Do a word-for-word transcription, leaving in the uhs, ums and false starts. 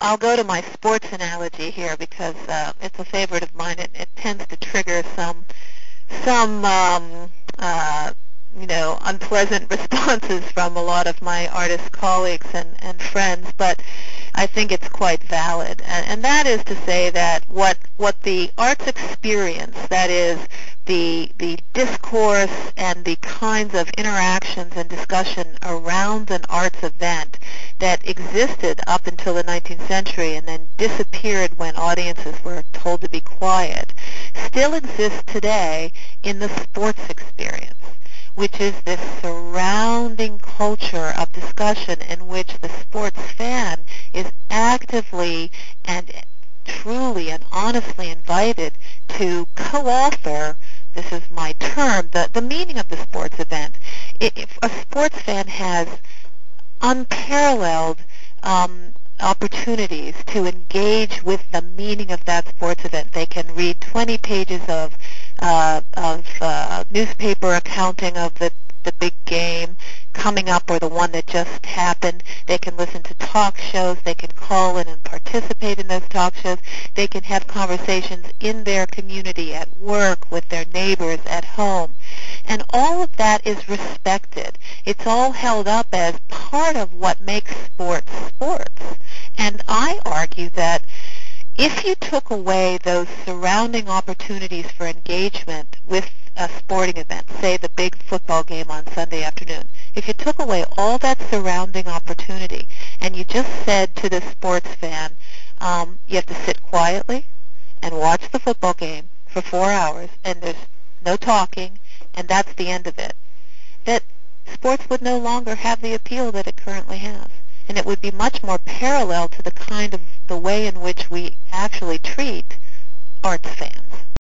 I'll go to my sports analogy here because uh, it's a favorite of mine. It, it tends to trigger some some um, uh, you know unpleasant responses from a lot of my artist colleagues and, and friends, but I think it's quite valid. And, and that is to say that what what the arts experience, that is the the discourse and the kinds of interactions and discussion around an arts event that existed up until the nineteenth century and then disappeared when audiences were told to be quiet, still exists today in the sports experience, which is this surrounding culture of discussion in which the sports fan is actively and truly and honestly invited to co-author, this is my term, the, the meaning of the sports event. If a sports fan has unparalleled um, opportunities to engage with the meaning of that sports event. They can read twenty pages of uh, of uh, newspaper accounting of the the big game coming up or the one that just happened. They can listen to talk shows. They can call in and participate in those talk shows. They can have conversations in their community, at work, with their neighbors, at home. And all of that is respected. It's all held up as part of what makes sports sports. And I argue that if you took away those surrounding opportunities for engagement with a sporting event, say the big football game on Sunday afternoon, if you took away all that surrounding opportunity and you just said to the sports fan, um, you have to sit quietly and watch the football game for four hours and there's no talking and that's the end of it, that sports would no longer have the appeal that it currently has. And it would be much more parallel to the kind of the way in which we actually treat arts fans.